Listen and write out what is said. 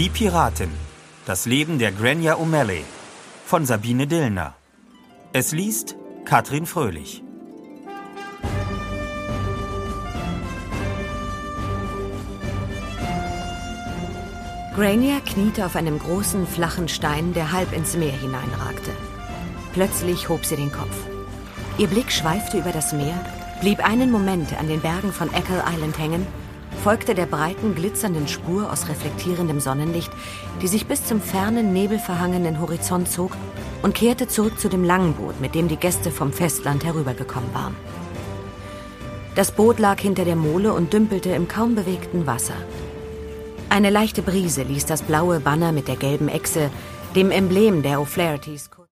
Die Piratin. Das Leben der Grania O'Malley von Sabine Dillner. Es liest Katrin Fröhlich. Grania kniete auf einem großen, flachen Stein, der halb ins Meer hineinragte. Plötzlich hob sie den Kopf. Ihr Blick schweifte über das Meer, blieb einen Moment an den Bergen von Eckle Island hängen, folgte der breiten, glitzernden Spur aus reflektierendem Sonnenlicht, die sich bis zum fernen, nebelverhangenen Horizont zog, und kehrte zurück zu dem Langboot, mit dem die Gäste vom Festland herübergekommen waren. Das Boot lag hinter der Mole und dümpelte im kaum bewegten Wasser. Eine leichte Brise ließ das blaue Banner mit der gelben Echse, dem Emblem der O'Flahertys,